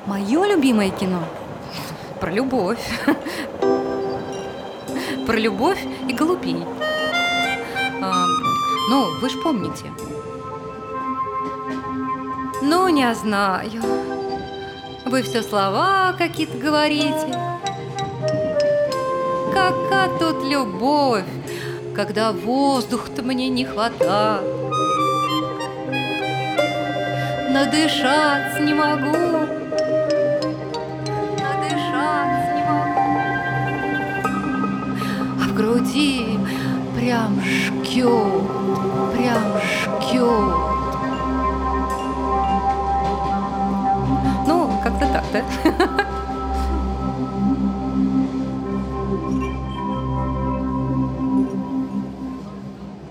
Мое любимое кино про любовь. Про любовь и голубей. А, ну, вы ж помните. Ну, не знаю. Вы все слова какие-то говорите. Какая тут любовь, когда воздуха-то мне не хватает. Надышаться не могу. Надышаться не могу. А в груди прям жгет, прям жгет.